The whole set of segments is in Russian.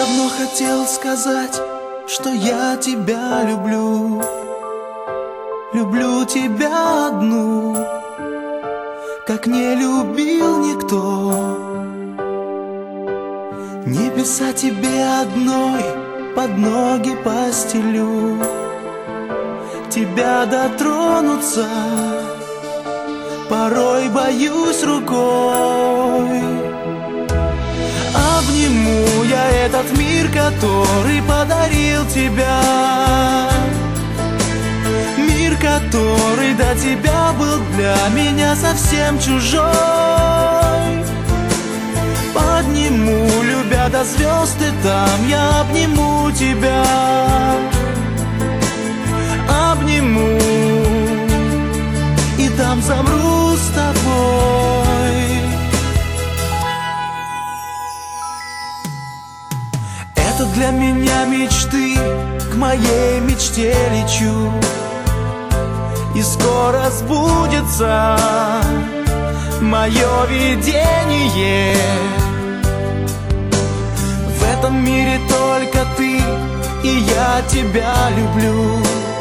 давно хотел сказать, что я тебя люблю. Люблю тебя одну, как не любил никто. Небеса тебе одной под ноги постелю. Тебя дотронуться порой боюсь рукой. Обниму я этот мир, который подарил тебя. Мир, который до тебя был для меня совсем чужой. Подниму, любя до звезд, и там я обниму тебя. Обниму, и там замру с тобой. Это для меня мечты, к моей мечте лечу. И скоро сбудется мое видение. В этом мире только ты, и я тебя люблю.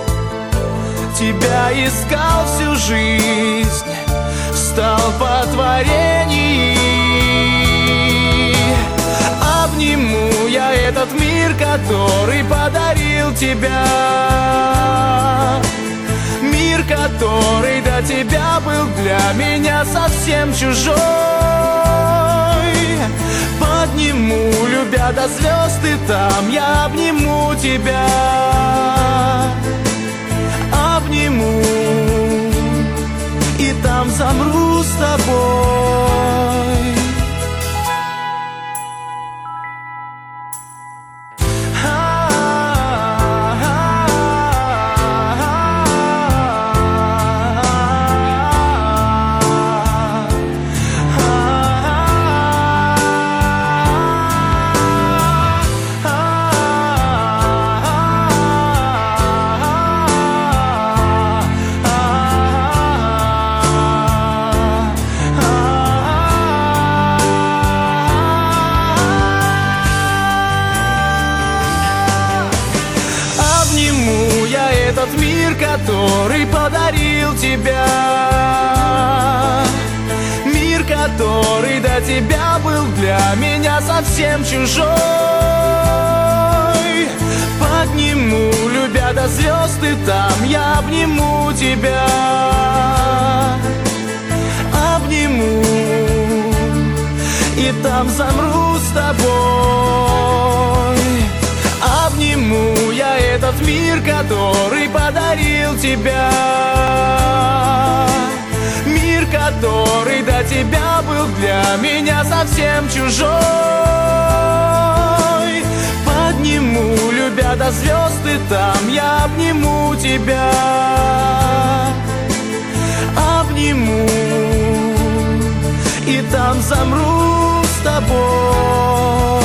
Тебя искал всю жизнь, стал по творению. Обниму я этот мир, который подарил тебя. Мир, который до тебя был для меня совсем чужой. Подниму, любя до звезд, и там я обниму тебя. Обниму, и там замру с тобой. Этот мир, который подарил тебя. Мир, который до тебя был для меня совсем чужой. Подниму, любя до звезд, и там я обниму тебя. Обниму, и там замру с тобой. Обниму я этот мир, который подарил тебя. Мир, который до тебя был для меня совсем чужой. Подниму, любя до звезд, и там я обниму тебя. Обниму, и там замру с тобой.